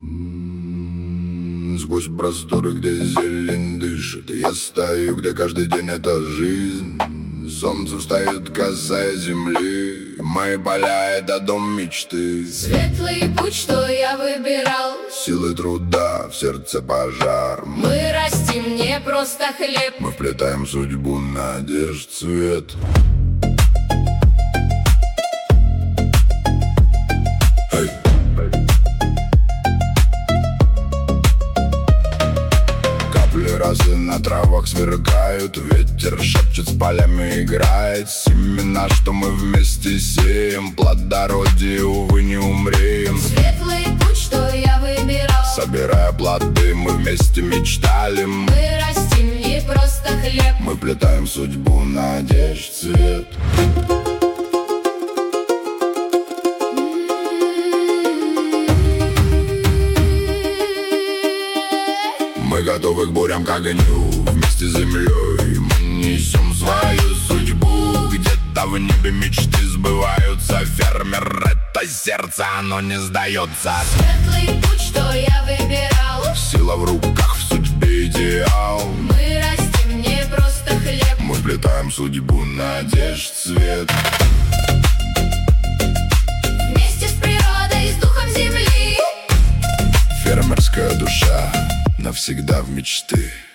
Сквозь просторы, где зелень дышит, я стою, где каждый день это жизнь. Солнце встает, касаясь земли. Мои поля — это дом мечты. Светлый путь, что я выбирал, Силы труда, в сердце пожар. мы растим не просто хлеб. Мы вплетаем судьбу, надежд, цвет. Росы на травах сверкают, ветер шепчет, с полями играет. Семена, что мы вместе сеем, плодородие, увы, не умреем. Светлый путь, что я выбирал, собирая плоды, мы вместе мечтали. мы растим не просто хлеб. Мы плетаем судьбу, надежд, цвет. Мы готовы к бурям, к огню, вместе с землей мы несем свою судьбу. Где-то в небе мечты сбываются. Фермер — это сердце, оно не сдается. Светлый путь, что я выбирал, Сила в руках, в судьбе идеал. мы растим не просто хлеб. Мы вплетаем судьбу, надежд, цвет. Вместе с природой, с духом земли. Фермерская душа навсегда в мечты.